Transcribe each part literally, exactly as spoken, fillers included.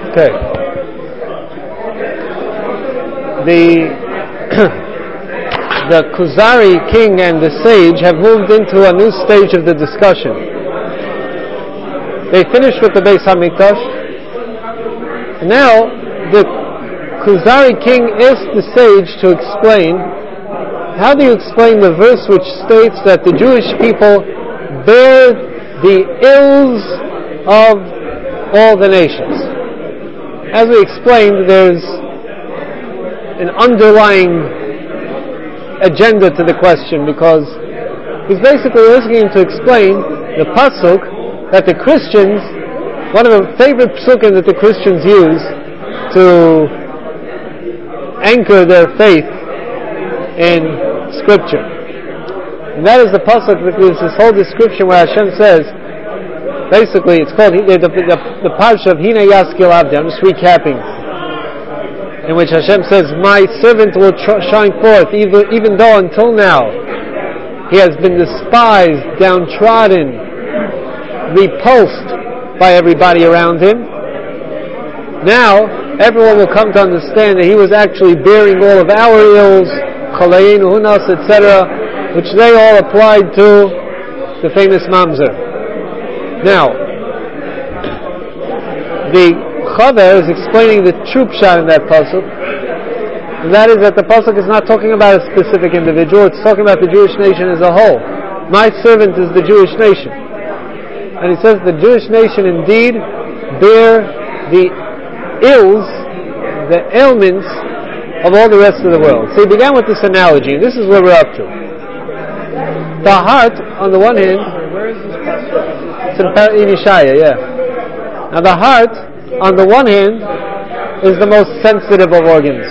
Okay. The the Kuzari king and the sage have moved into a new stage of the discussion. They finished with the Beis Hamikdash. Now the Kuzari king asked the sage to explain, how do you explain the verse which states that the Jewish people bear the ills of all the nations? As we explained, there's an underlying agenda to the question, because he's basically asking him to explain the pasuk that the Christians, one of the favorite psukim that the Christians use to anchor their faith in Scripture. And that is the pasuk that gives this whole description where Hashem says, basically it's called the, the, the, the parsha of Hine Yaskil Avdi. I'm just recapping, in which Hashem says, my servant will tr- shine forth, even, even though until now he has been despised, downtrodden, repulsed by everybody around him. Now everyone will come to understand that he was actually bearing all of our ills, chalayin, hunas, et cetera, which they all applied to the famous mamzer. Now, the Chaver is explaining the true pshat in that pasuk, and that is that the pasuk is not talking about a specific individual; it's talking about the Jewish nation as a whole. My servant is the Jewish nation, and he says the Jewish nation indeed bear the ills, the ailments of all the rest of the world. So he began with this analogy, and this is where we're up to. The heart, on the one hand, where is this passage? it's in Par- in Yeshaya, yeah. Now the heart, on the one hand, is the most sensitive of organs.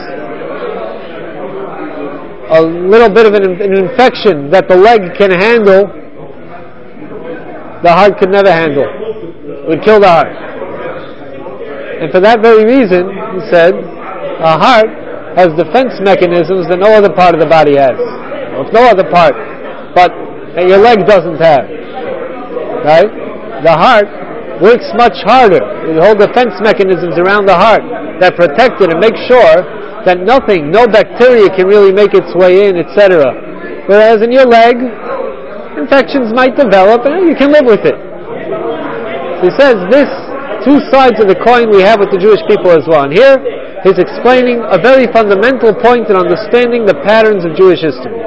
A little bit of an, an infection that the leg can handle, the heart could never handle. It would kill the heart. And for that very reason, he said, a heart has defense mechanisms that no other part of the body has. Well, it's no other part, but that your leg doesn't have. Right? The heart works much harder. There's whole defense mechanisms around the heart that protect it and make sure that nothing, no bacteria can really make its way in, et cetera. Whereas in your leg, infections might develop and you can live with it. So he says this two sides of the coin we have with the Jewish people as well. And here he's explaining a very fundamental point in understanding the patterns of Jewish history.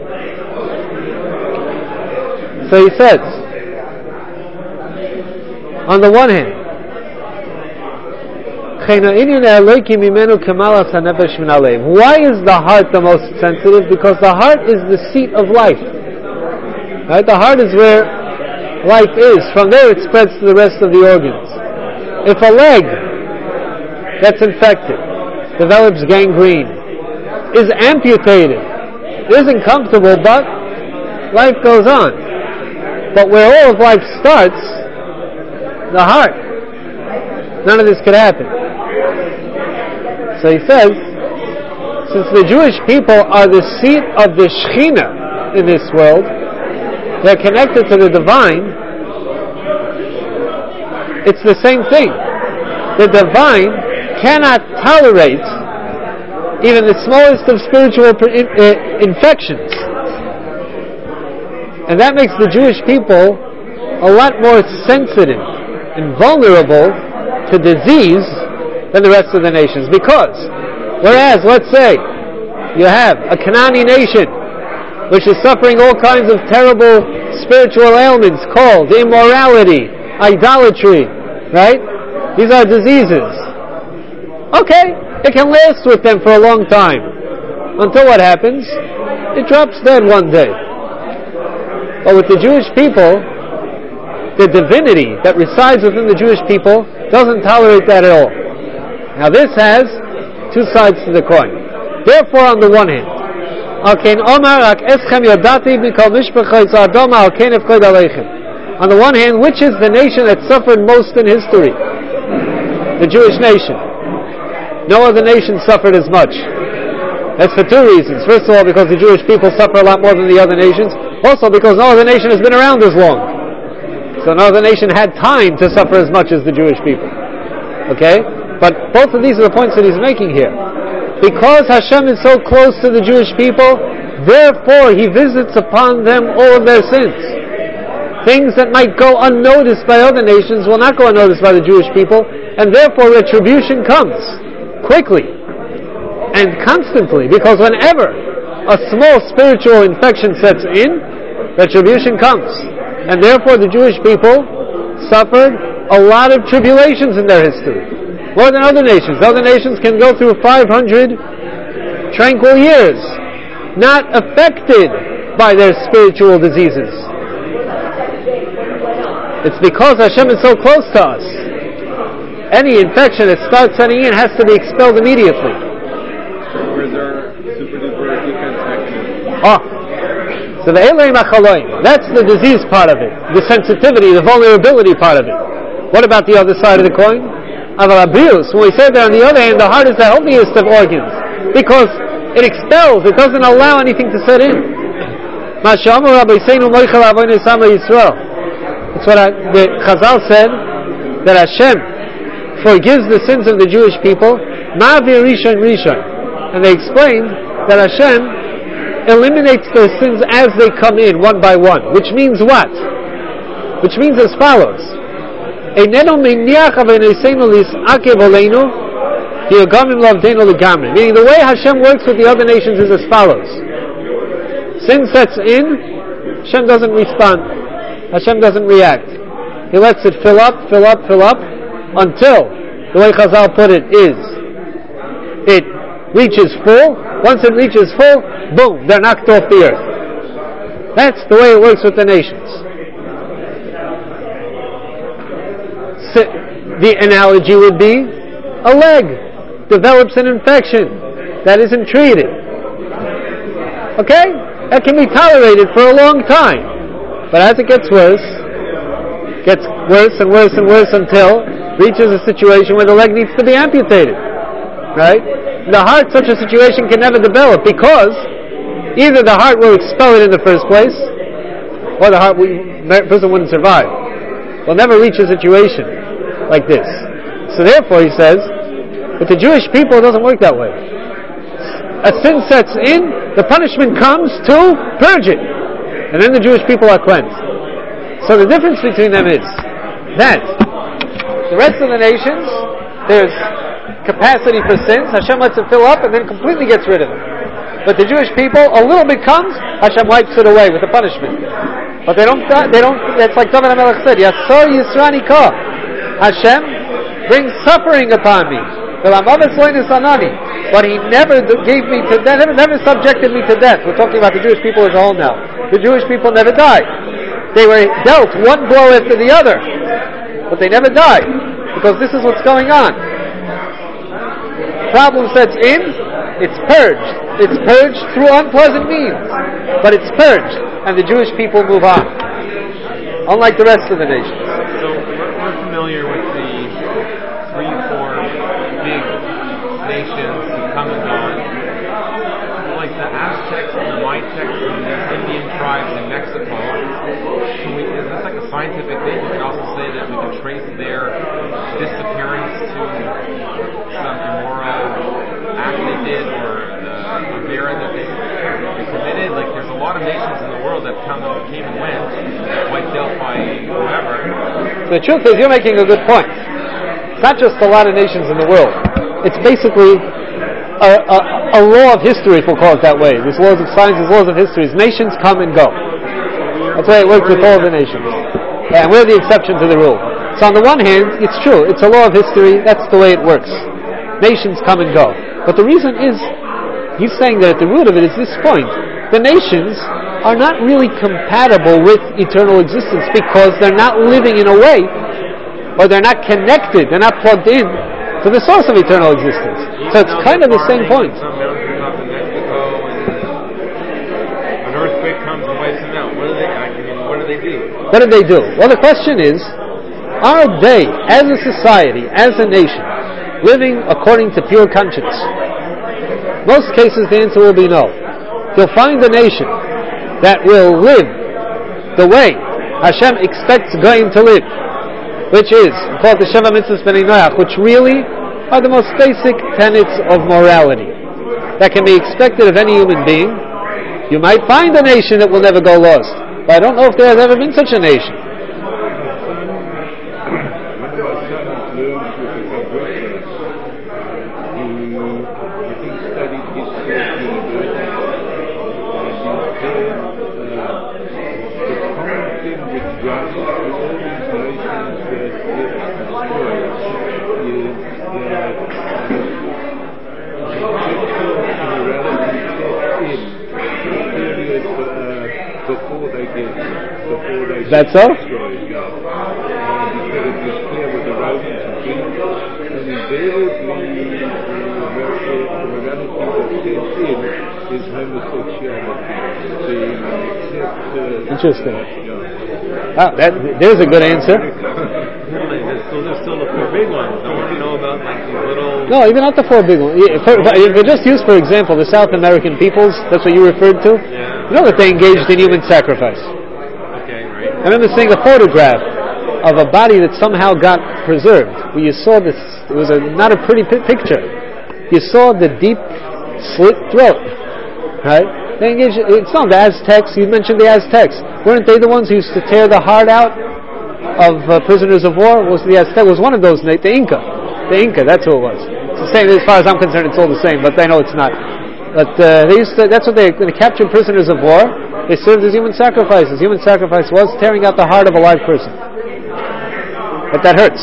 So he says, on the one hand, why is the heart the most sensitive? Because the heart is the seat of life. Right? The heart is where life is. From there it spreads to the rest of the organs. If a leg that's infected develops gangrene, is amputated, it isn't comfortable, but life goes on. But where all of life starts, the heart, none of this could happen. So he says, since the Jewish people are the seat of the Shekhinah in this world, they're connected to the divine. It's the same thing. The divine cannot tolerate even the smallest of spiritual infections. And that makes the Jewish people a lot more sensitive and vulnerable to disease than the rest of the nations. Because, whereas, let's say, you have a Canaanite nation which is suffering all kinds of terrible spiritual ailments called immorality, idolatry, right? These are diseases. Okay, it can last with them for a long time. Until what happens? It drops dead one day. But with the Jewish people, the divinity that resides within the Jewish people doesn't tolerate that at all. Now this has two sides to the coin. Therefore, on the one hand, on the one hand, which is the nation that suffered most in history? The Jewish nation. No other nation suffered as much. That's for two reasons. First of all, because the Jewish people suffer a lot more than the other nations. Also because no other nation has been around as long. So no other nation had time to suffer as much as the Jewish people. Okay? But both of these are the points that he's making here. Because Hashem is so close to the Jewish people, therefore He visits upon them all of their sins. Things that might go unnoticed by other nations will not go unnoticed by the Jewish people, and therefore retribution comes quickly and constantly, because whenever a small spiritual infection sets in, retribution comes. And therefore the Jewish people suffered a lot of tribulations in their history. More than other nations. Other nations can go through five hundred tranquil years, not affected by their spiritual diseases. It's because Hashem is so close to us. Any infection that starts setting in has to be expelled immediately. Where's our super duper defense mechanism? Oh. So the Elohim HaChaloim, that's the disease part of it, the sensitivity, the vulnerability part of it. What about the other side of the coin? Avarabrius, when we say that on the other hand, the heart is the healthiest of organs, because it expels, it doesn't allow anything to set in. That's what I, the Chazal said, that Hashem forgives the sins of the Jewish people, Ma'avir Rishon Rishon. And they explained that Hashem eliminates their sins as they come in, one by one. Which means what? Which means as follows. Meaning the way Hashem works with the other nations is as follows. Sin sets in, Hashem doesn't respond. Hashem doesn't react. He lets it fill up, fill up, fill up, until, the way Chazal put it is, it reaches full. Once it reaches full, boom, they're knocked off the earth. That's the way it works with the nations. The analogy would be a leg develops an infection that isn't treated. Okay? That can be tolerated for a long time. But as it gets worse, gets worse and worse and worse until it reaches a situation where the leg needs to be amputated. Right? In the heart, such a situation can never develop because either the heart will expel it in the first place, or the heart the person wouldn't survive. Will never reach a situation like this. So therefore, he says, with the Jewish people, it doesn't work that way. A sin sets in, the punishment comes to purge it, and then the Jewish people are cleansed. So the difference between them is that the rest of the nations, there's capacity for sins, Hashem lets it fill up and then completely gets rid of it. But the Jewish people, a little bit comes, Hashem wipes it away with the punishment. But they don't, they don't, it's like David HaMelech said, Yasor Yisrani Ka. Hashem brings suffering upon me. But He never gave me to death, never, never subjected me to death. We're talking about the Jewish people as a whole now. The Jewish people never died. They were dealt one blow after the other. But they never died. Because this is what's going on. Problem sets in, it's purged. It's purged through unpleasant means. But it's purged. And the Jewish people move on. Unlike the rest of the nations. So we're familiar with the three, four big nations who come and gone. Like the Aztecs and the Mitecs and the Indian tribes in Mexico. Can we, is this like a scientific thing? We can also say that we can trace their disappearance to some immoral act they did or uh, a vera that they, they committed. Like there's a lot of nations in the world that come and came and went, wiped out by whoever. The truth is, you're making a good point. It's not just a lot of nations in the world. It's basically a, a, a law of history, if we'll call it that way. There's laws of science, there's laws of history. Nations come and go. That's the way it works with all the nations. And we're the exception to the rule. So on the one hand, it's true. It's a law of history. That's the way it works. Nations come and go. But the reason is, he's saying that at the root of it is this point. The nations are not really compatible with eternal existence because they're not living in a way, or they're not connected, they're not plugged in to the source of eternal existence. So it's kind of the same point. Some mountains up in Mexico and an earthquake comes and wipes them out. What do they, I mean, what do they do? What did they do? Well, the question is, are they, as a society, as a nation, living according to pure conscience? Most cases the answer will be no. You'll find a nation that will live the way Hashem expects going to live, which is called the Sheva Mitzvahs B'nai Noach, which really are the most basic tenets of morality that can be expected of any human being. You might find a nation that will never go lost, but I don't know if there has ever been such a nation. That's so? Interesting. Ah, that, there's a good answer. So there's still the four big ones. I want to know about like these little... No, even not the four big ones. If we just use, for example, the South American peoples, that's what you referred to. Yeah. You know that they engaged in human sacrifice. I remember seeing a photograph of a body that somehow got preserved, where you saw this, it was a, not a pretty p- picture. You saw the deep slit throat, right? They engaged, it's not the Aztecs, you mentioned the Aztecs. Weren't they the ones who used to tear the heart out of uh, prisoners of war? Was the Aztec, was one of those, the Inca. The Inca, that's who it was. It's the same, as far as I'm concerned, it's all the same, but I know it's not. But uh, they used to, that's what they, when they captured prisoners of war, they served as human sacrifices. Human sacrifice was tearing out the heart of a live person. But that hurts.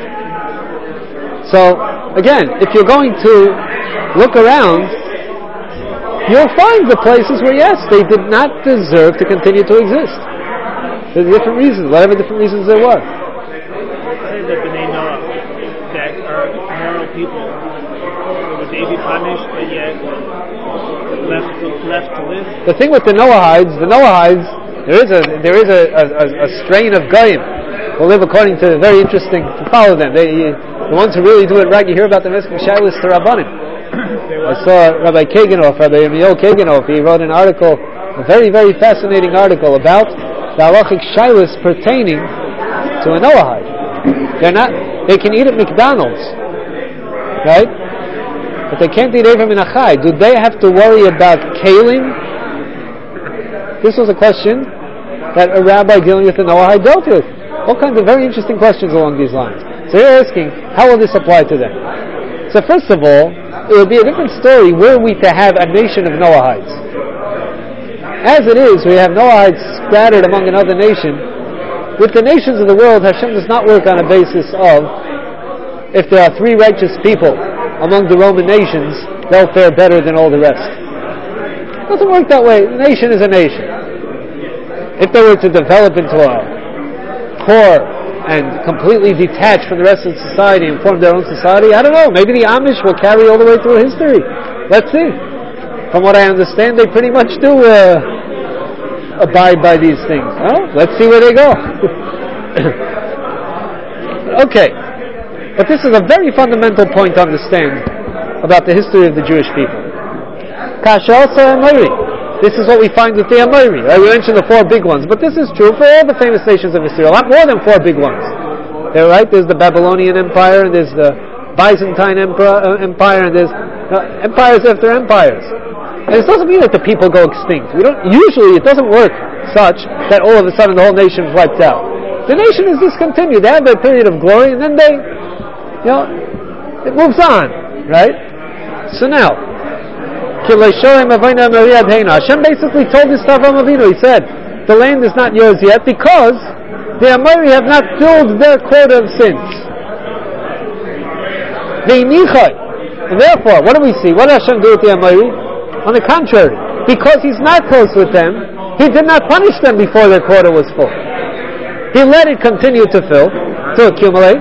So, again, if you're going to look around, you'll find the places where, yes, they did not deserve to continue to exist. There's different reasons, whatever different reasons there were. Say that B'nai Noah, that are moral people, would they be punished, but yet left to, left to live? The thing with the Noahides, the Noahides, there is a there is a, a, a strain of Goyim who live according to very interesting to follow them. They, the ones who really do it right, you hear about the Meskim Shailis to Rabbanim. I saw Rabbi Kaganoff, Rabbi Yirmiyahu Kaganoff, he wrote an article, a very, very fascinating article about the halachic Shailis pertaining to a Noahide. They're not, they can eat at McDonald's, right? But they can't eat Eivah Min HaChai. Do they have to worry about kalim? This was a question that a rabbi dealing with the Noahide dealt with. All kinds of very interesting questions along these lines. So you're asking, how will this apply to them? So first of all, it would be a different story were we to have a nation of Noahides. As it is, we have Noahides scattered among another nation. With the nations of the world, Hashem does not work on a basis of if there are three righteous people among the Roman nations, they'll fare better than all the rest. It doesn't work that way. A nation is a nation. If they were to develop into a core and completely detached from the rest of society and form their own society, I don't know, maybe the Amish will carry all the way through history. Let's see. From what I understand, they pretty much do uh, abide by these things. Well, let's see where they go. Okay. But this is a very fundamental point to understand about the history of the Jewish people. Kasha also Amori. This is what we find with the Amori. Right? We mentioned the four big ones, but this is true for all the famous nations of Israel. A lot more than four big ones. There, right? There's the Babylonian Empire, and there's the Byzantine Empire, uh, empire and there's uh, empires after empires. And it doesn't mean that the people go extinct. We don't. Usually, it doesn't work such that all of a sudden the whole nation is wiped out. The nation is discontinued. They have their period of glory, and then they, you know, it moves on, right? So now, Hashem basically told this to Avraham Avinu. He said, the land is not yours yet because the Amori have not filled their quota of sins. And therefore, what do we see? What did Hashem do with the Amori? On the contrary, because He's not close with them, He did not punish them before their quota was full. He let it continue to fill, to accumulate.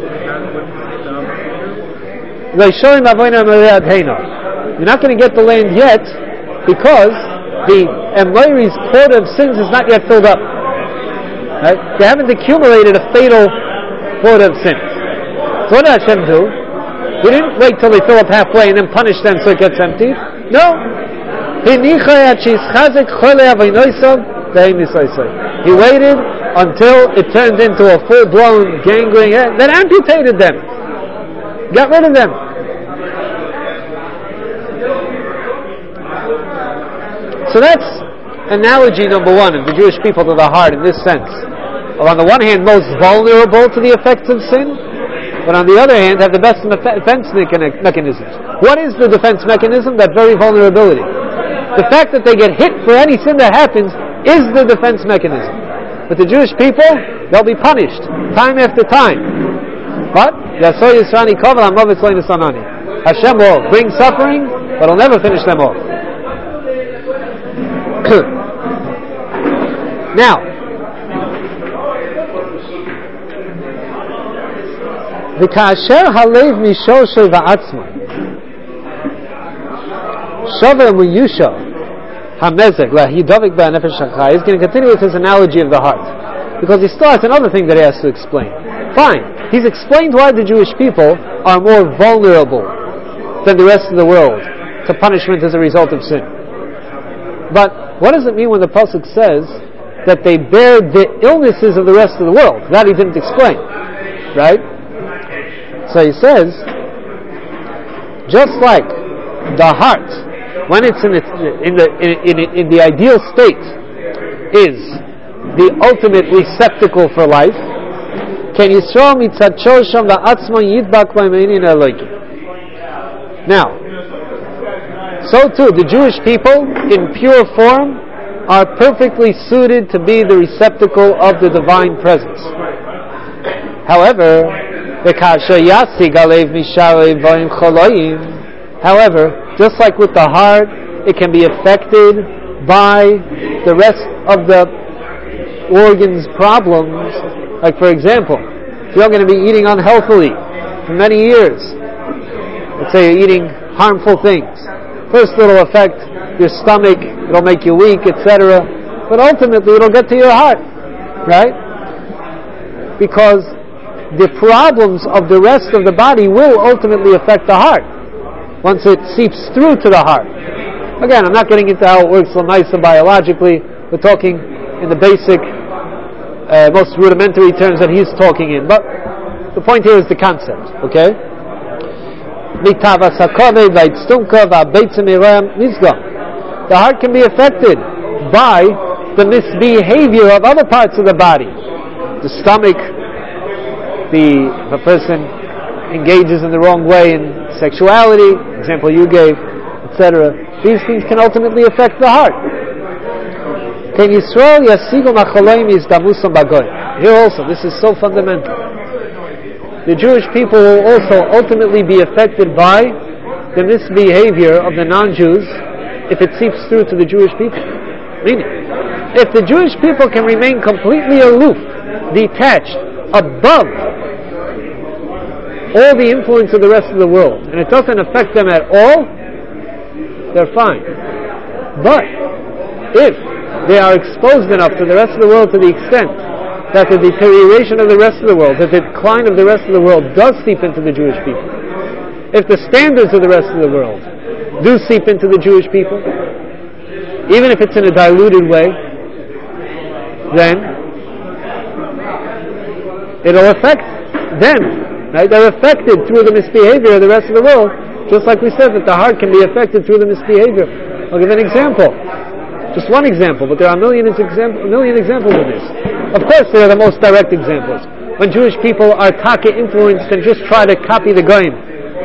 You're not going to get the land yet because the Amori's quota of sins is not yet filled up. Right? They haven't accumulated a fatal quota of sins. So what did Hashem do? He didn't wait till they fill up halfway and then punish them so it gets emptied. No. He waited until it turned into a full-blown gangrene, then amputated them. Get rid of them. So that's analogy number one of the Jewish people to the heart in this sense. Of on the one hand, most vulnerable to the effects of sin, but on the other hand, have the best defense mechanisms. What is the defense mechanism? That very vulnerability. The fact that they get hit for any sin that happens is the defense mechanism. But the Jewish people, they'll be punished time after time. But Hashem will bring suffering, but He'll never finish them off. Now, וכאשר הלב משורשו ועצמו שובר מיושו המזג להידבק בנפש החי. He's going to continue with his analogy of the heart, because he still has another thing that he has to explain. Fine, he's explained why the Jewish people are more vulnerable than the rest of the world to punishment as a result of sin. But what does it mean when the pasuk says that they bear the illnesses of the rest of the world? That he didn't explain, right? So he says, just like the heart, when it's in its, in the in, in, in the ideal state, is the ultimate receptacle for life. Can Yisrael mitzad shosham va'atzmo yidbak b'meinin elokim. Now, so too, the Jewish people, in pure form, are perfectly suited to be the receptacle of the divine presence. However, However, just like with the heart, it can be affected by the rest of the organs' problems. Like, for example, if you're going to be eating unhealthily for many years, let's say you're eating harmful things, first it'll affect your stomach, it'll make you weak, et cetera. But ultimately it'll get to your heart, right? Because the problems of the rest of the body will ultimately affect the heart once it seeps through to the heart. Again, I'm not getting into how it works nice and biologically. We're talking in the basic, uh, most rudimentary terms that he's talking in. But the point here is the concept, okay? The heart can be affected by the misbehavior of other parts of the body. The stomach, the, if a person engages in the wrong way in sexuality, example you gave, et cetera. These things can ultimately affect the heart. Here also, this is so fundamental. The Jewish people will also ultimately be affected by the misbehavior of the non-Jews if it seeps through to the Jewish people. Meaning, if the Jewish people can remain completely aloof, detached, above all the influence of the rest of the world, and it doesn't affect them at all, they're fine. But if they are exposed enough to the rest of the world to the extent that the deterioration of the rest of the world, that the decline of the rest of the world does seep into the Jewish people, if the standards of the rest of the world do seep into the Jewish people, even if it's in a diluted way, then it'll affect them. Right? They're affected through the misbehavior of the rest of the world, just like we said that the heart can be affected through the misbehavior. I'll give an example. Just one example, but there are a million, example, a million examples of this. Of course, they are the most direct examples. When Jewish people are taka influenced and just try to copy the goyim,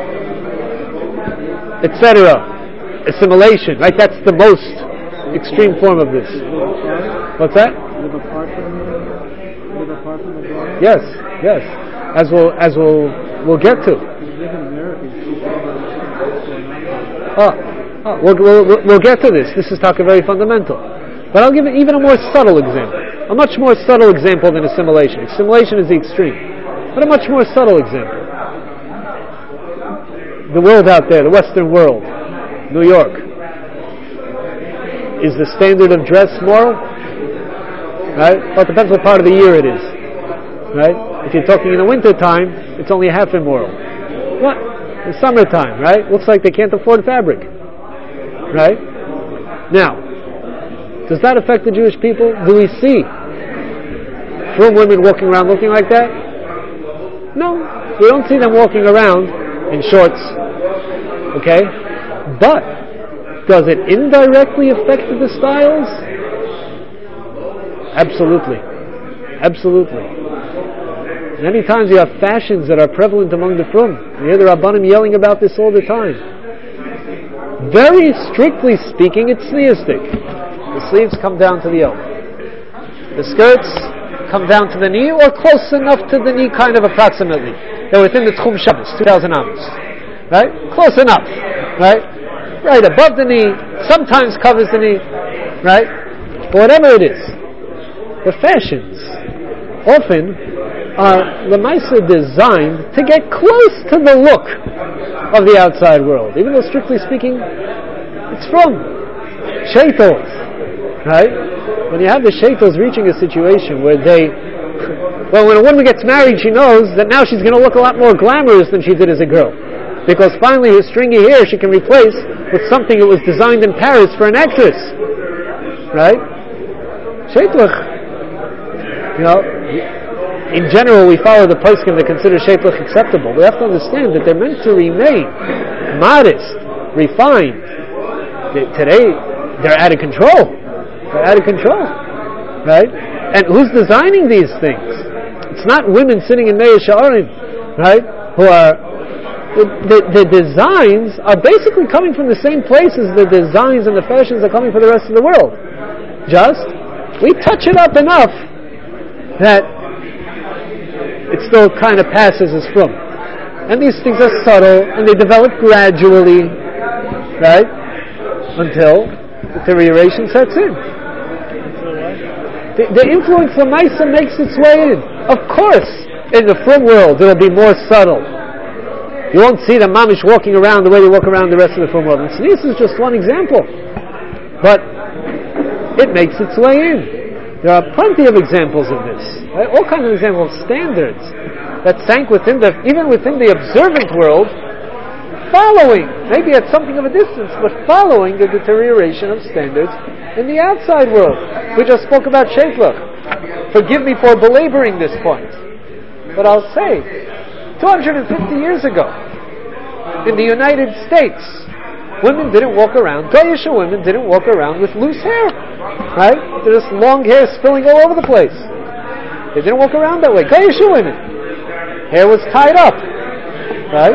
et cetera. Assimilation, right? That's the most extreme form of this. What's that? Live apart from the, live apart from the goyim? Yes, yes. As we'll as we'll we'll get to. Oh, oh we'll, we'll we'll get to this. This is talking very fundamental. But I'll give it even a more subtle example. A much more subtle example than assimilation. Assimilation is the extreme. But a much more subtle example. The world out there, the Western world, New York. Is the standard of dress moral? Right? Well, it depends what part of the year it is. Right? If you're talking in the winter time, it's only half immoral. What? In summertime, right? Looks like they can't afford fabric. Right? Now, does that affect the Jewish people? Do we see frum women walking around looking like that? No. We don't see them walking around in shorts. Okay? But, does it indirectly affect the styles? Absolutely. Absolutely. Many times you have fashions that are prevalent among the frum. You hear the Rabbanim yelling about this all the time. Very strictly speaking, it's sneistic. The sleeves come down to the elbow. The skirts come down to the knee, or close enough to the knee, kind of approximately. They're within the Tchum Shabbos, two thousand amos. Right? Close enough. Right? Right above the knee, sometimes covers the knee. Right? But whatever it is, the fashions often are lemaisa designed to get close to the look of the outside world, even though strictly speaking it's from sheitos, right? When you have the sheitos reaching a situation where they, well, when a woman gets married, she knows that now she's going to look a lot more glamorous than she did as a girl, because finally her stringy hair she can replace with something that was designed in Paris for an actress, right? Sheitlich, you know, in general, we follow the poskim that consider sheitlach acceptable. We have to understand that they're meant to remain modest, refined. They, today, they're out of control. They're out of control, right? And who's designing these things? It's not women sitting in Meir Sha'arim, right? Who are the, the, the designs are basically coming from the same places the designs and the fashions are coming from the rest of the world. Just we touch it up enough that it still kind of passes as from. And these things are subtle, and they develop gradually, right? Until deterioration sets in. The, the influence of Maisa makes its way in. Of course, in the from world, it'll be more subtle. You won't see the mamish walking around the way they walk around the rest of the from world. And this is just one example. But it makes its way in. There are plenty of examples of this, right? All kinds of examples of standards that sank within the, even within the observant world, following, maybe at something of a distance, but following the deterioration of standards in the outside world. We just spoke about sheitlach. Forgive me for belaboring this point, but I'll say, two hundred fifty years ago, in the United States, women didn't walk around, Goyish women didn't walk around with loose hair. Right? They're just long hair spilling all over the place. They didn't walk around that way. Goyish women. Hair was tied up. Right?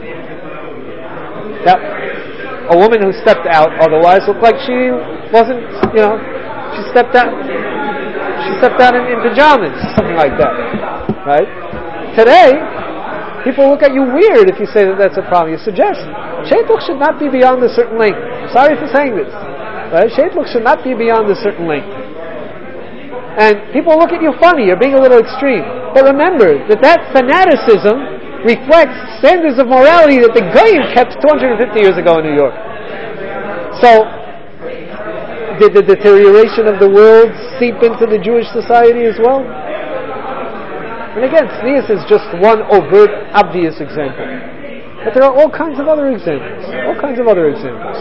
Now, a woman who stepped out otherwise looked like she wasn't, you know, she stepped out she stepped out in, in pajamas, something like that. Right? Today, people look at you weird if you say that that's a problem. You suggest sheitlach should not be beyond a certain length. I'm sorry for saying this. Right? Sheitlach should not be beyond a certain length. And people look at you funny, you're being a little extreme. But remember that that fanaticism reflects standards of morality that the Goyim kept two hundred fifty years ago in New York. So, did the deterioration of the world seep into the Jewish society as well? And again, tznius is just one overt, obvious example. But there are all kinds of other examples. All kinds of other examples.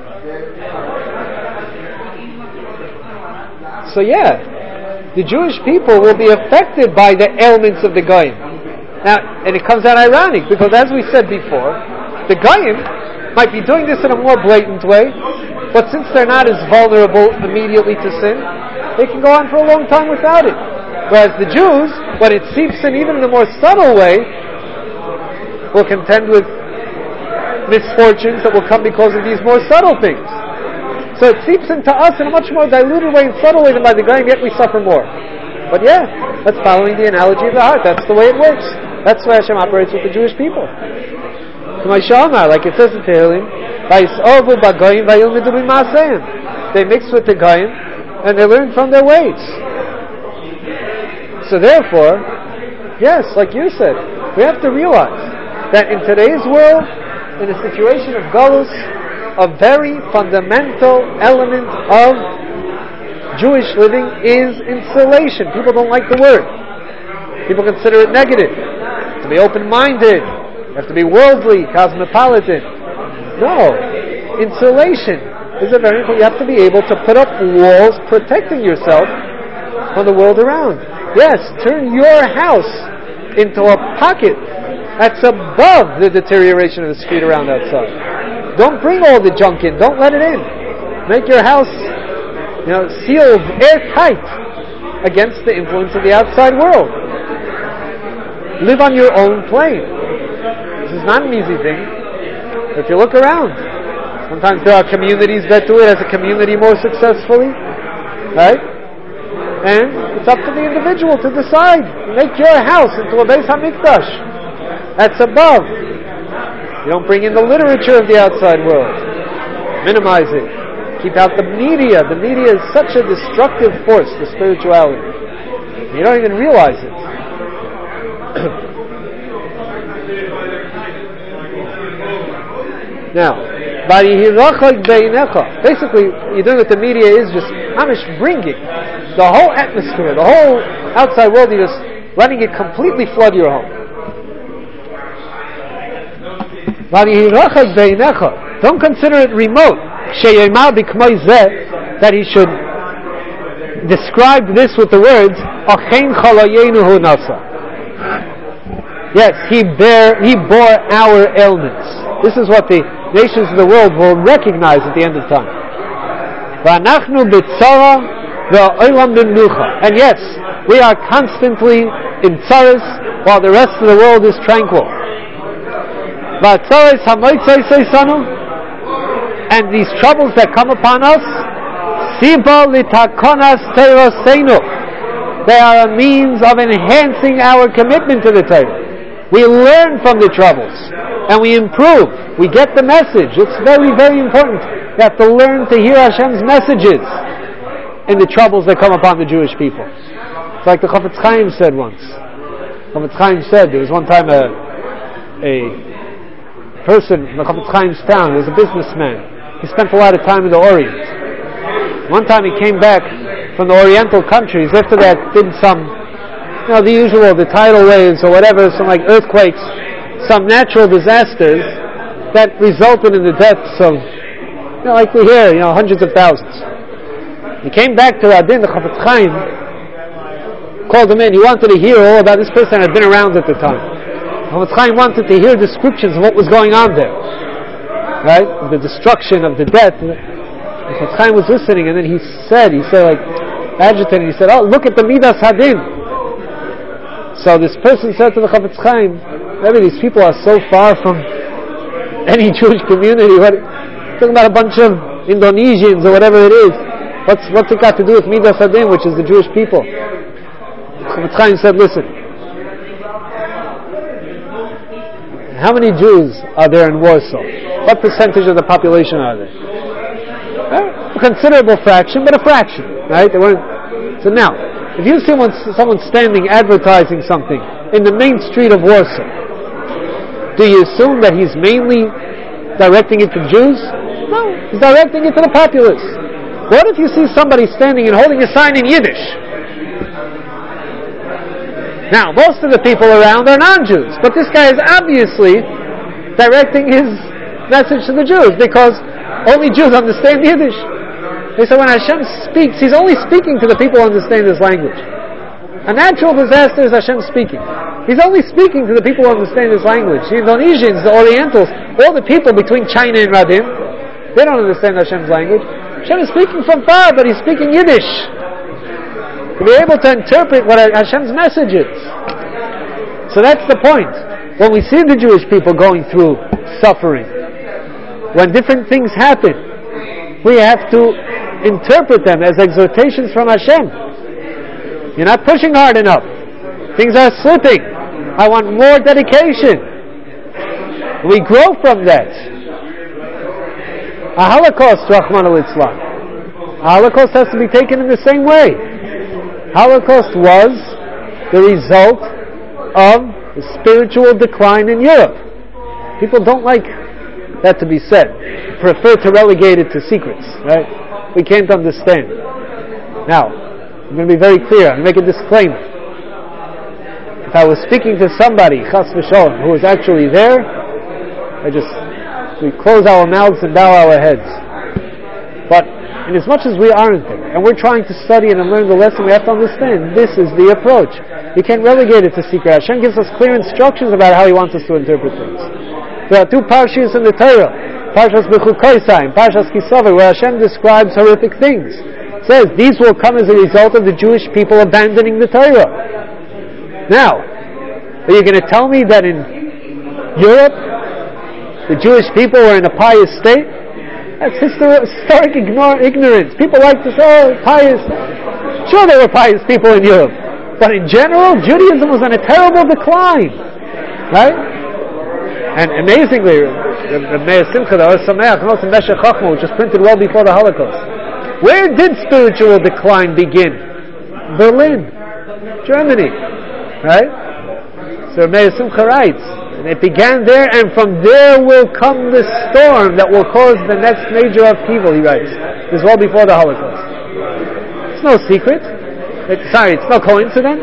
So yeah, the Jewish people will be affected by the ailments of the Goyim. Now, and it comes out ironic, because as we said before, the Goyim might be doing this in a more blatant way, but since they're not as vulnerable immediately to sin, they can go on for a long time without it. Whereas the Jews, when it seeps in even in a more subtle way, will contend with misfortunes that will come because of these more subtle things. So it seeps into us in a much more diluted way and subtle way than by the Goyim, yet we suffer more. But yeah, that's following the analogy of the heart. That's the way it works. That's the way Hashem operates with the Jewish people. Like it says in Tehillim, they mix with the Goyim and they learn from their ways. So therefore, yes, like you said, we have to realize that in today's world, in a situation of galus, a very fundamental element of Jewish living is insulation. People don't like the word. People consider it negative. To be open-minded. You have to be worldly, cosmopolitan. No. Insulation is a very important. You have to be able to put up walls protecting yourself from the world around. Yes, turn your house into a pocket That's above the deterioration of the street around outside. Don't bring all the junk in. Don't let it in. Make your house, you know, sealed airtight against the influence of the outside world. Live on your own plane. This is not an easy thing. If you look around, sometimes there are communities that do it as a community more successfully, right? And it's up to the individual to decide. Make your house into a Beis HaMikdash. That's above. You don't bring in the literature of the outside world. Minimize it. Keep out the media. The media is such a destructive force to spirituality. You don't even realize it. Now, basically, you're doing what the media is just Hamish bringing the whole atmosphere, the whole outside world. You're just letting it completely flood your home. Don't consider it remote. That he should describe this with the words, yes, he bear, he bore our ailments. This is what the nations of the world will recognize at the end of time. And yes, we are constantly in tzaras while the rest of the world is tranquil. And these troubles that come upon us, they are a means of enhancing our commitment to the Torah. We learn from the troubles and we improve. We get the message. It's very, very important. You have to learn to hear Hashem's messages in the troubles that come upon the Jewish people. It's like the Chafetz Chaim said once. Chafetz Chaim said there was one time a a person in the Chafetz Chaim's town. He was a businessman. He spent a lot of time in the Orient. One time he came back from the Oriental countries. After that, did some, you know, the usual, the tidal waves or whatever, some like earthquakes, some natural disasters that resulted in the deaths of, you know, like we hear, you know, hundreds of thousands. He came back to Radin, the Chafetz Chaim, called him in. He wanted to hear all about this person that had been around at the time. Chafetz Chaim wanted to hear descriptions of what was going on there, right? The destruction of the death. Chafetz Chaim was listening, and then he said, he said, like, agitated. He said, "Oh, look at the Midas Hadin." So this person said to the Chafetz Chaim, "Maybe these people are so far from any Jewish community. What, talking about a bunch of Indonesians or whatever it is. What's what's it got to do with Midas Hadin, which is the Jewish people?" Chafetz Chaim said, "Listen. How many Jews are there in Warsaw? What percentage of the population are there? Eh? A considerable fraction, but a fraction, right? They weren't. So now, if you see someone, someone standing advertising something in the main street of Warsaw, do you assume that he's mainly directing it to Jews? No, he's directing it to the populace. What if you see somebody standing and holding a sign in Yiddish? Now, most of the people around are non-Jews, but this guy is obviously directing his message to the Jews because only Jews understand Yiddish. They say when Hashem speaks, He's only speaking to the people who understand His language. A natural disaster is Hashem speaking. He's only speaking to the people who understand His language. The Indonesians, the Orientals, all the people between China and Radim, they don't understand Hashem's language. Hashem is speaking from far, but He's speaking Yiddish. To be able to interpret what Hashem's message is. So that's the point. When we see the Jewish people going through suffering, when different things happen, we have to interpret them as exhortations from Hashem. You're not pushing hard enough. Things are slipping. I want more dedication. We grow from that. A Holocaust, Rahman al-Islam. A Holocaust has to be taken in the same way. Holocaust was the result of the spiritual decline in Europe. People don't like that to be said. Prefer to relegate it to secrets, right? We can't understand. Now, I'm going to be very clear. I'm going to make a disclaimer. If I was speaking to somebody, Chas v'Shalom, who was actually there, I just, we close our mouths and bow our heads. But And as much as we aren't there, and we're trying to study and learn the lesson, we have to understand this is the approach. You can't relegate it to secret. Hashem gives us clear instructions about how He wants us to interpret things. There are two parshas in the Torah, Parshas Bechukosai and Parshas Kisava, where Hashem describes horrific things. It says these will come as a result of the Jewish people abandoning the Torah. Now, are you going to tell me that in Europe, the Jewish people were in a pious state? That's histor- historic ignore- ignorance. People like to say, oh, pious. Sure, there were pious people in Europe. But in general, Judaism was on a terrible decline. Right? And amazingly, the Meir Simcha, the Or Sameach, knows in Meshech Chochmah, which was printed well before the Holocaust. Where did spiritual decline begin? Berlin. Germany. Right? So Meir Simcha writes, it began there, and from there will come the storm that will cause the next major upheaval, he writes. This is well before the Holocaust. It's no secret. It, sorry, it's no coincidence.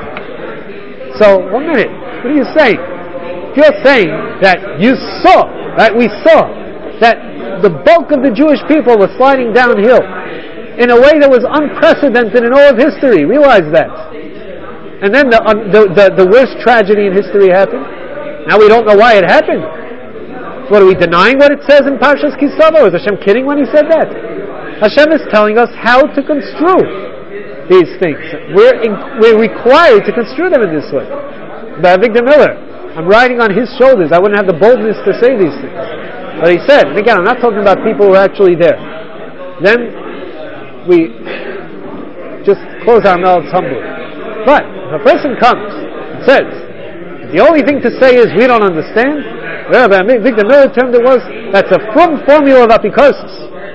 So, one minute. What are you saying? If you're saying that you saw, right, we saw, that the bulk of the Jewish people was sliding downhill in a way that was unprecedented in all of history, realize that. And then the, um, the, the, the worst tragedy in history happened. Now we don't know why it happened. What, are we denying what it says in Parshas Kisava? Was Hashem kidding when He said that? Hashem is telling us how to construe these things. We're, in, we're required to construe them in this way. By Avigdor Miller, I'm riding on his shoulders. I wouldn't have the boldness to say these things. But he said, and again, I'm not talking about people who are actually there. Then we just close our mouths humbly. But if a person comes and says, the only thing to say is we don't understand. Well, but Avigdor Miller termed it was, that's a frum formula of apikosis.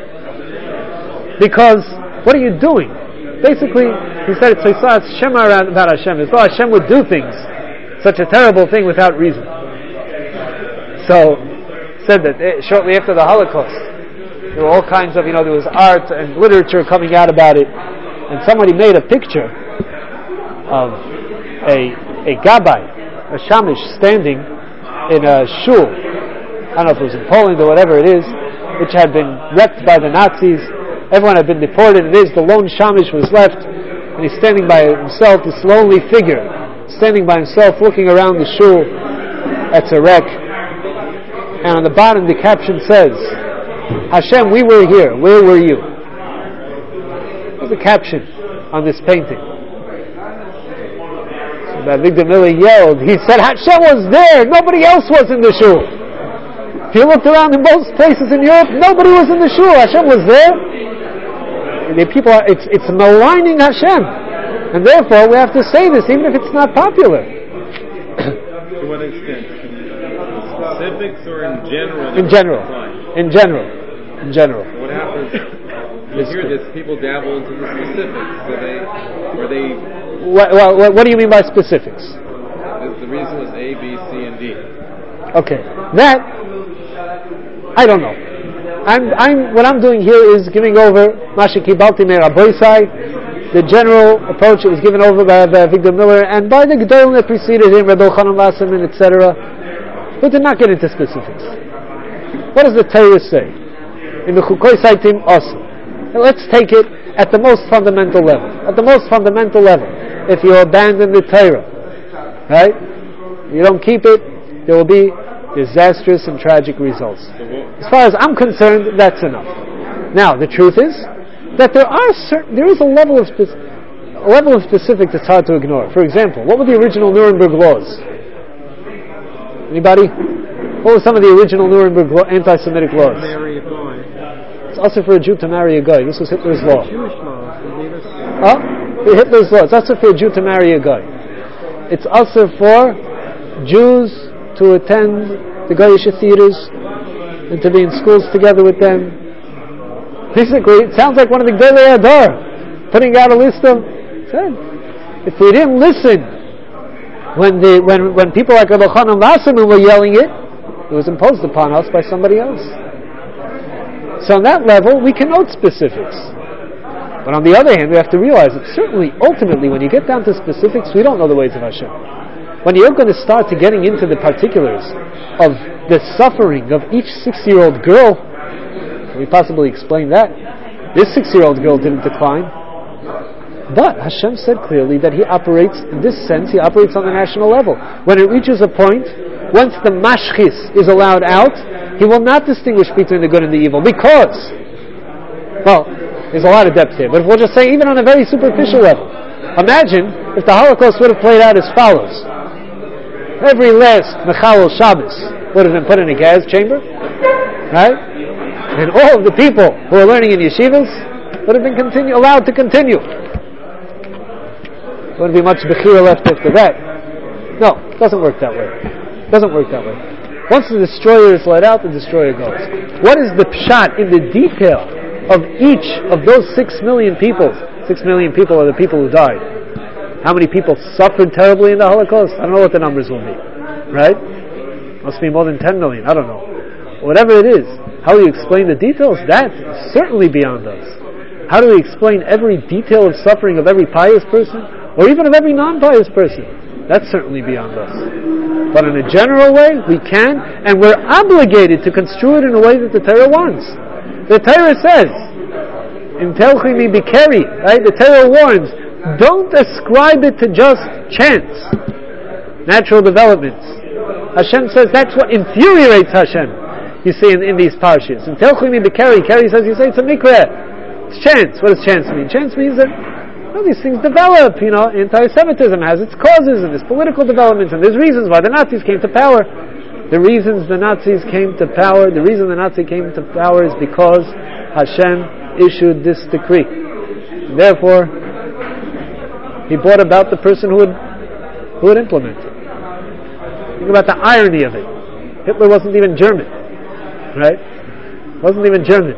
Because, what are you doing? Basically, he said it's Shema about Hashem. As though Hashem would do things, such a terrible thing without reason. So, said that shortly after the Holocaust, there were all kinds of, you know, there was art and literature coming out about it. And somebody made a picture of a, a gabbai, a shamish standing in a shul, I don't know if it was in Poland or whatever it is, which had been wrecked by the Nazis. Everyone had been deported. It is the lone shamish was left, and he's standing by himself, this lonely figure, standing by himself, looking around the shul. That's a wreck. And on the bottom, the caption says, "Hashem, we were here. Where were you?" What's the caption on this painting? Avigdor Miller yelled. He said, Hashem was there. Nobody else was in the shul. If you looked around in most places in Europe, nobody was in the shul. Hashem was there. The people are, it's, it's maligning Hashem. And therefore, we have to say this, even if it's not popular. To what extent? Specifics or in general? In general. In general. In general. What happens? You hear this, people dabble into the specifics. So they, or they... What, what, what do you mean by specifics? The reason was A, B, C, and D. Okay, that I don't know. I'm, I'm what I'm doing here is giving over Mashi Kibalti Meir Aboisai, the general approach that was given over by, by Avigdor Miller and by the Gedolim that preceded him, Rebbe Elchanan Wasserman, et cetera. But did not get into specifics. What does the Torah say? In the Chukoi Saitim also. Let's take it at the most fundamental level. At the most fundamental level. If you abandon the Torah, right? You don't keep it, there will be disastrous and tragic results. As far as I'm concerned, that's enough. Now, the truth is that there are certain, there is a level of spe- a level of specific that's hard to ignore. For example, what were the original Nuremberg laws? Anybody? What were some of the original Nuremberg law, anti-Semitic laws? Marry a guy. It's also for a Jew to marry a guy. This was Hitler's law. Jewish law. Huh? Hitler's law. It's also for a Jew to marry a guy. It's also for Jews to attend the Goyish theaters and to be in schools together with them. Basically, it sounds like one of the Gedolei Hador putting out a list of. If we didn't listen when the when when people like Rebbe Elchanan Wasserman were yelling it, it was imposed upon us by somebody else. So on that level, we can note specifics. But on the other hand, we have to realize that certainly, ultimately, when you get down to specifics, we don't know the ways of Hashem. When you're going to start to getting into the particulars of the suffering of each six-year-old girl, can we possibly explain that? This six-year-old girl didn't decline. But Hashem said clearly that He operates, in this sense, He operates on the national level. When it reaches a point, once the mashchis is allowed out, He will not distinguish between the good and the evil, because, well, there's a lot of depth here, but we'll just say, even on a very superficial level, imagine if the Holocaust would have played out as follows. Every last Mechalel Shabbos would have been put in a gas chamber, right? And all of the people who are learning in yeshivas would have been continue, allowed to continue. There wouldn't be much bechira left after that. No, it doesn't work that way. It doesn't work that way. Once the destroyer is let out, the destroyer goes. What is the pshat in the detail of each of those six million people? Six million people are the people who died. How many people suffered terribly in the Holocaust? I don't know what the numbers will be. Right? Must be more than ten million. I don't know. Whatever it is. How do you explain the details? That's certainly beyond us. How do we explain every detail of suffering of every pious person? Or even of every non-pious person? That's certainly beyond us. But in a general way, we can, and we're obligated to construe it in a way that the Torah wants. The Torah says, in Telchi mi bikeri, right? The Torah warns, don't ascribe it to just chance, natural developments. Hashem says that's what infuriates Hashem. You see in, in these parshas. And Telchi mi bikeri, Keri says, you say it's a mikra. It's chance. What does chance mean? Chance means that well, these things develop, you know, anti-Semitism has its causes, and there's political developments, and there's reasons why the Nazis came to power. The reasons the Nazis came to power, the reason the Nazi came to power is because Hashem issued this decree. And therefore, He brought about the person who would, who would implement it. Think about the irony of it. Hitler wasn't even German. Right? Wasn't even German.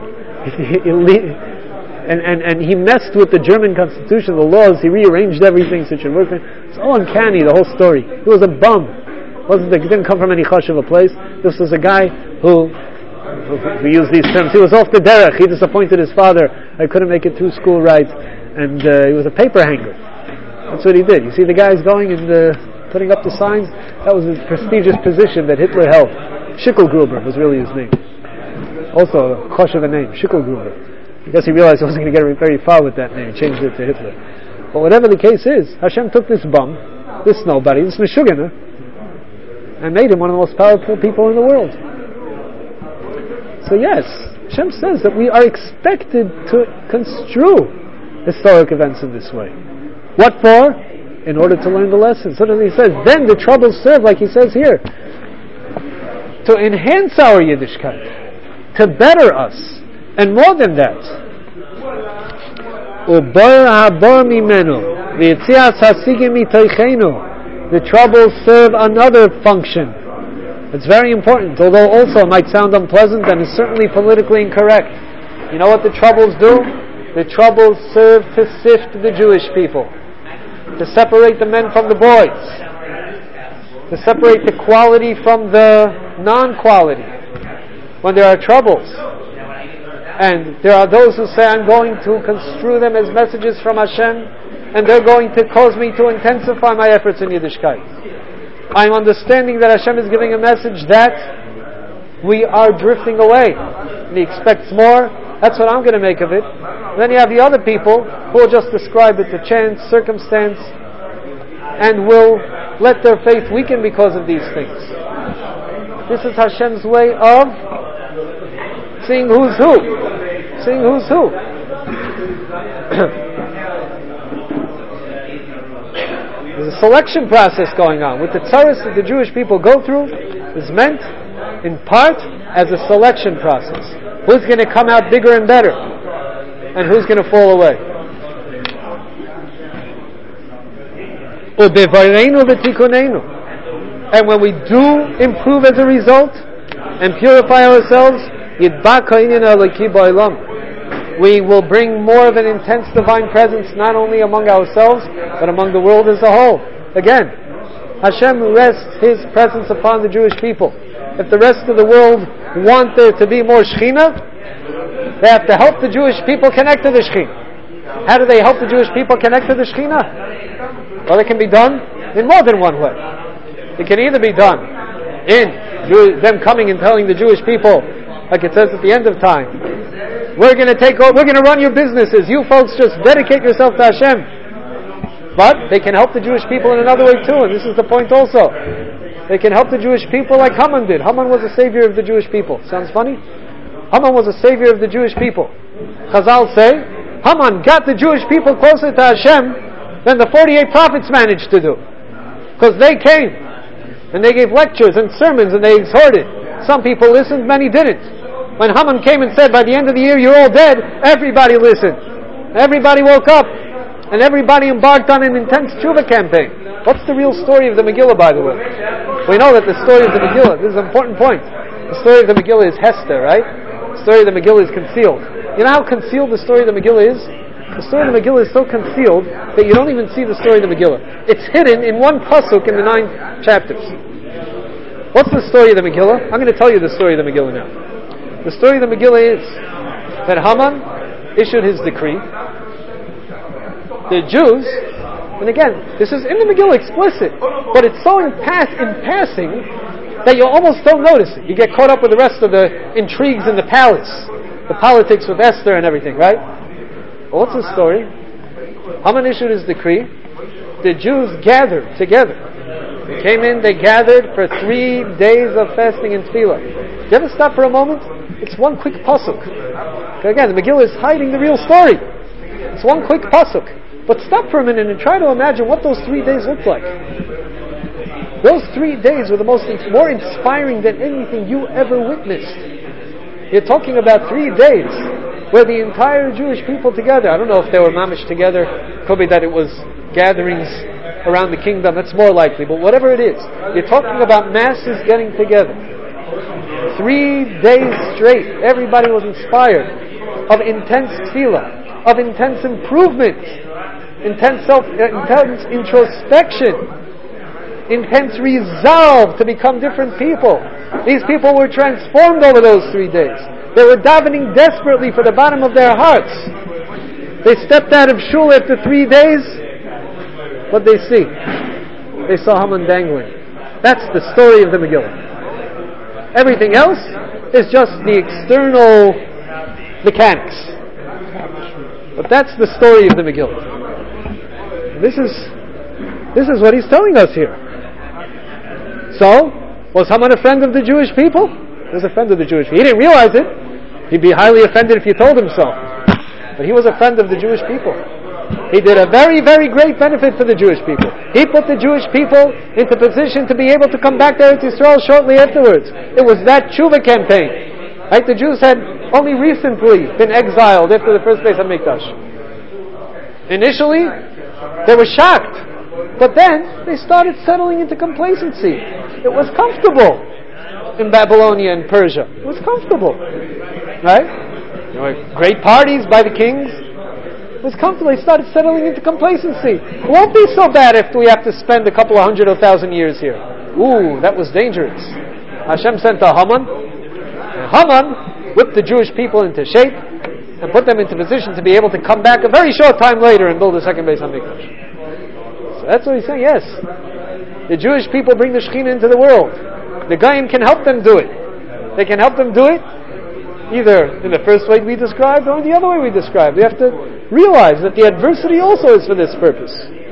and, and, and he messed with the German constitution, the laws, he rearranged everything so it should work. It's all uncanny, the whole story. He was a bum. Wasn't He didn't come from any chush of a place. This was a guy who, who, who used these terms, he was off the derech. He disappointed his father. I couldn't make it through school right. And uh, he was a paper hanger. That's what he did. You see the guys going and uh, putting up the signs? That was a prestigious position that Hitler held. Schicklgruber was really his name. Also, a chosh of a name, Schicklgruber. I guess he realized he wasn't going to get very far with that name. He changed it to Hitler. But whatever the case is, Hashem took this bum, this nobody, this Meshuggah, and made him one of the most powerful people in the world. So yes, Hashem says that we are expected to construe historic events in this way. What for? In order to learn the lesson. So then he says, then the troubles serve, like he says here, to enhance our Yiddishkeit, to better us, and more than that, the troubles serve another function. It's very important, although also might sound unpleasant and is certainly politically incorrect. You know what the troubles do? The troubles serve to sift the Jewish people, to separate the men from the boys, to separate the quality from the non-quality. When there are troubles, and there are those who say, I'm going to construe them as messages from Hashem, and they're going to cause me to intensify my efforts in Yiddishkeit. I'm understanding that Hashem is giving a message that we are drifting away, and He expects more. That's what I'm going to make of it. And then you have the other people who will just describe it to chance, circumstance, and will let their faith weaken because of these things. This is Hashem's way of seeing who's who. Seeing who's who. There's a selection process going on. With the tzaras that the Jewish people go through is meant, in part, as a selection process. Who's going to come out bigger and better? And who's going to fall away? And when we do improve as a result and purify ourselves, we will bring more of an intense divine presence not only among ourselves but among the world as a whole. Again, Hashem rests His presence upon the Jewish people. If the rest of the world want there to be more Shekhinah, they have to help the Jewish people connect to the Shekhinah. How do they help the Jewish people connect to the Shekhinah? Well, it can be done in more than one way. It can either be done in Jew- them coming and telling the Jewish people, like it says at the end of time, we're going to take over, we're going to run your businesses. You folks just dedicate yourself to Hashem. But they can help the Jewish people in another way too, and this is the point also. They can help the Jewish people like Haman did. Haman was a savior of the Jewish people. Sounds funny? Haman was a savior of the Jewish people. Chazal say, Haman got the Jewish people closer to Hashem than the forty-eight prophets managed to do. Because they came, and they gave lectures and sermons, and they exhorted. Some people listened, many didn't. When Haman came and said, by the end of the year you're all dead, everybody listened. Everybody woke up. And everybody embarked on an intense tshuva campaign. What's the real story of the Megillah, by the way? We know that the story of the Megillah, this is an important point. The story of the Megillah is Hester, right? The story of the Megillah is concealed. You know how concealed the story of the Megillah is? The story of the Megillah is so concealed that you don't even see the story of the Megillah. It's hidden in one pasuk in the nine chapters. What's the story of the Megillah? I'm going to tell you the story of the Megillah now. The story of the Megillah is that Haman issued his decree. The Jews, and again, this is in the Megillah explicit, but it's so in, pass, in passing that you almost don't notice it. You get caught up with the rest of the intrigues in the palace, the politics with Esther and everything, right? Well, what's the story? Haman issued his decree. The Jews gathered together. They came in, they gathered for three days of fasting and tefillah. Do you ever stop for a moment? It's one quick pasuk. Again, the Megillah is hiding the real story. It's one quick pasuk. But stop for a minute and try to imagine what those three days looked like. Those three days were the most more inspiring than anything you ever witnessed. You're talking about three days where the entire Jewish people together, I don't know if they were mamish together, could be that it was gatherings around the kingdom, that's more likely, but whatever it is, you're talking about masses getting together. Three days straight, everybody was inspired of intense tefillah, of intense improvement, intense self, uh, intense introspection, intense resolve to become different people. These people were transformed over those three days. They were davening desperately for the bottom of their hearts. They stepped out of shul after three days. What did they see? They saw Haman dangling. That's the story of the Megillah. Everything else is just the external mechanics. But that's the story of the Megillah. This is this is what he's telling us here. So, was Haman a friend of the Jewish people? He was a friend of the Jewish people. He didn't realize it. He'd be highly offended if you told him so. But he was a friend of the Jewish people. He did a very, very great benefit for the Jewish people. He put the Jewish people into position to be able to come back to Eretz Yisrael shortly afterwards. It was that tshuva campaign. Right? The Jews had only recently been exiled after the first Beis HaMikdash. Initially, they were shocked. But then, they started settling into complacency. It was comfortable in Babylonia and Persia. It was comfortable. Right? There were great parties by the kings. It was comfortable. They started settling into complacency. It won't be so bad if we have to spend a couple of hundred or thousand years here. Ooh, that was dangerous. Hashem sent a Haman. And Haman whipped the Jewish people into shape and put them into position to be able to come back a very short time later and build a second Beis HaMikdash. So that's what he's saying, yes. The Jewish people bring the Shekhinah into the world. The Goyim can help them do it. They can help them do it either in the first way we described or in the other way we described. We have to realize that the adversity also is for this purpose.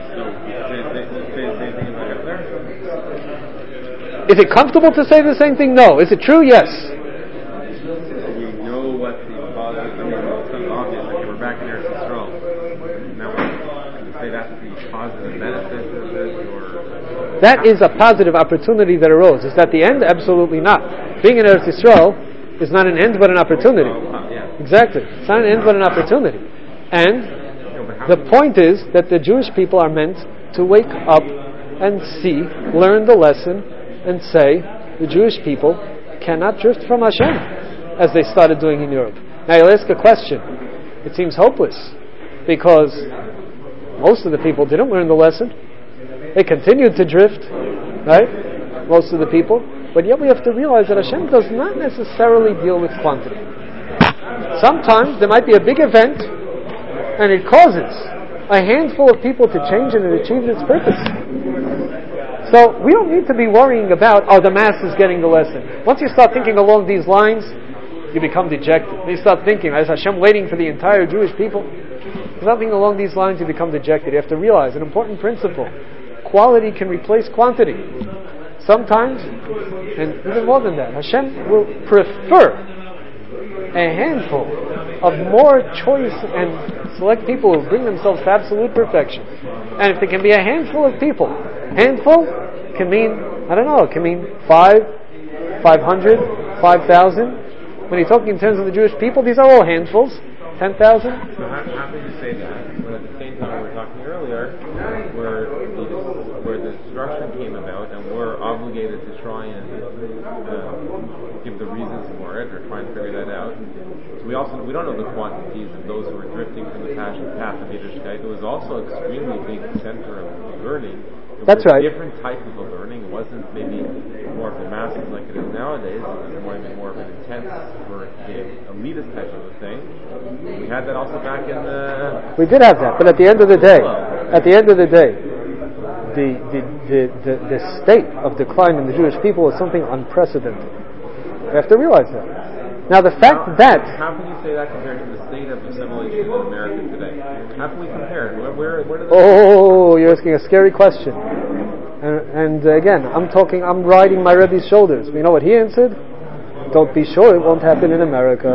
Is it comfortable to say the same thing? No. Is it true? Yes. You know what the father, I mean, it's kind of obvious that you were back in Eretz Yisrael. Now, can you say that's the positive benefit of it, or? That is a positive opportunity that arose. Is that the end? Absolutely not. Being in Eretz Yisrael is not an end but an opportunity. Oh, yeah. Exactly. It's not an end but an opportunity. And the point is that the Jewish people are meant to wake up and see, learn the lesson, and say, the Jewish people cannot drift from Hashem, as they started doing in Europe. Now you'll ask a question. It seems hopeless, because most of the people didn't learn the lesson. They continued to drift, right? Most of the people. But yet we have to realize that Hashem does not necessarily deal with quantity. Sometimes there might be a big event, and it causes a handful of people to change and it achieves its purpose. So we don't need to be worrying about, are the masses getting the lesson? Once you start thinking along these lines, you become dejected. You start thinking, is Hashem waiting for the entire Jewish people? There's nothing along these lines, you become dejected. You have to realize an important principle. Quality can replace quantity. Sometimes, and even more than that, Hashem will prefer a handful of more choice and select people who bring themselves to absolute perfection. And if there can be a handful of people, handful can mean, I don't know, it can mean five, five hundred, five thousand. When you're talking in terms of the Jewish people, these are all handfuls. ten thousand? So how, how can you say that when at the same time we were talking earlier where the, where the destruction came about and we're obligated to try and uh, give the reasons for it or try and figure that out. So we also we don't know the quantities of those who were drifting from the path of Yiddishkeit. It was also an extremely big center of, of learning. It That's was right. a different type of a learning. It wasn't maybe more of the masses like it is nowadays. It was more, maybe more of an intense or elitist type of a thing. We had that also back in the... We did have that, but at the end of the day, at the end of the day, the, the, the, the, the state of decline in the Jewish people was something unprecedented. We have to realize that. Now the fact how, that... How can you say that compared to the state of assimilation in America today? How can we compare it? Where, where, where do Oh, you're asking a scary question. And, and uh, again, I'm talking, I'm riding my Rebbe's shoulders. You know what he answered? Don't be sure it won't happen in America.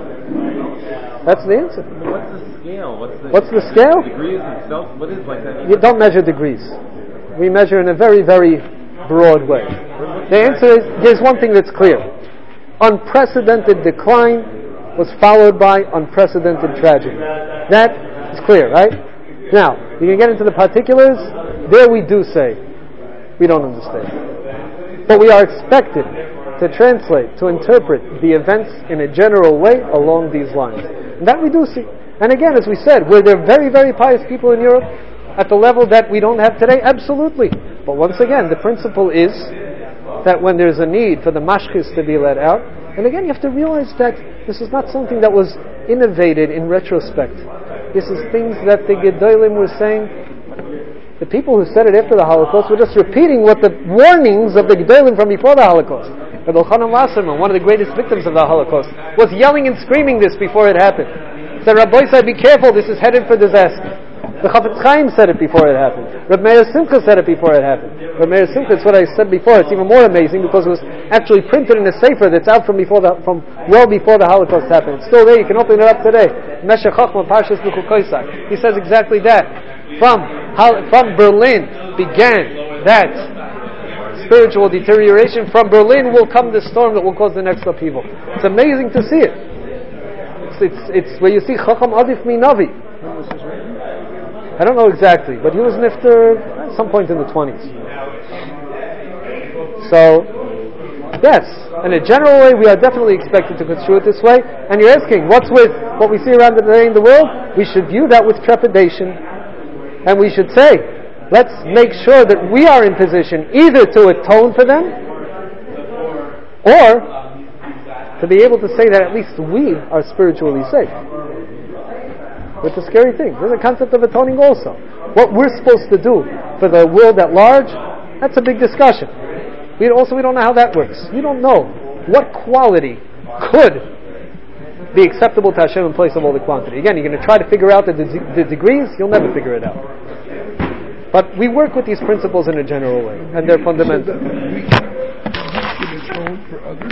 That's the answer. What's the scale? What's the, What's the scale? Degrees itself? What is like that? You don't measure degrees. We measure in a very, very broad way. The answer is, there's one thing that's clear. Unprecedented decline was followed by unprecedented tragedy. That is clear, right? Now, you can get into the particulars. There we do say, we don't understand. But we are expected to translate, to interpret the events in a general way along these lines. And that we do see. And again, as we said, were there very, very pious people in Europe at the level that we don't have today? Absolutely. But once again, the principle is that when there's a need for the mashchis to be let out, and again, you have to realize that this is not something that was innovated in retrospect. This is things that the Gedolim were saying. The people who said it after the Holocaust were just repeating what the warnings of the Gedolim from before the Holocaust. Rabbi Elchanan Wasserman, one of the greatest victims of the Holocaust, was yelling and screaming this before it happened. He said, Rabbi said, be careful, this is headed for disaster. The Chafetz Chaim said it before it happened. Reb Meir Simcha said it before it happened. Reb Meir Simcha, it's what I said before, it's even more amazing because it was actually printed in a sefer that's out from before the, from well before the Holocaust happened. It's still there, you can open it up today. Meshech Chochmah Parshas B'Chukosak. He says exactly that. From, from Berlin began that spiritual deterioration. From Berlin will come the storm that will cause the next upheaval. It's amazing to see it. It's, it's, it's where you see Chacham Adif Minavi. I don't know exactly, but he was nifter at some point in the twenties. So, yes, in a general way, we are definitely expected to construe it this way. And you're asking, what's with what we see around today in the world? We should view that with trepidation. And we should say, let's make sure that we are in position either to atone for them, or to be able to say that at least we are spiritually safe. It's a scary thing. There's a concept of atoning also. What we're supposed to do for the world at large, that's a big discussion. We also we don't know how that works. We don't know what quality could be acceptable to Hashem in place of all the quantity. Again, you're going to try to figure out the, de- the degrees, you'll never figure it out. But we work with these principles in a general way, and they're fundamental. So that we can atone for others.